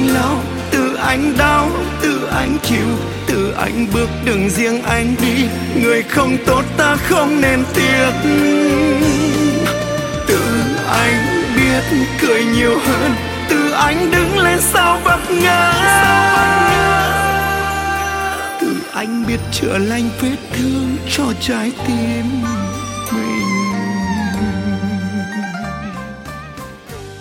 anh lao, tự anh đau, tự anh chịu, tự anh bước đường riêng anh đi. Người không tốt ta không nên tiếc. Tự anh biết cười nhiều hơn, tự anh đứng lên sau vấp ngã. Tự anh biết chữa lành vết thương cho trái tim mình.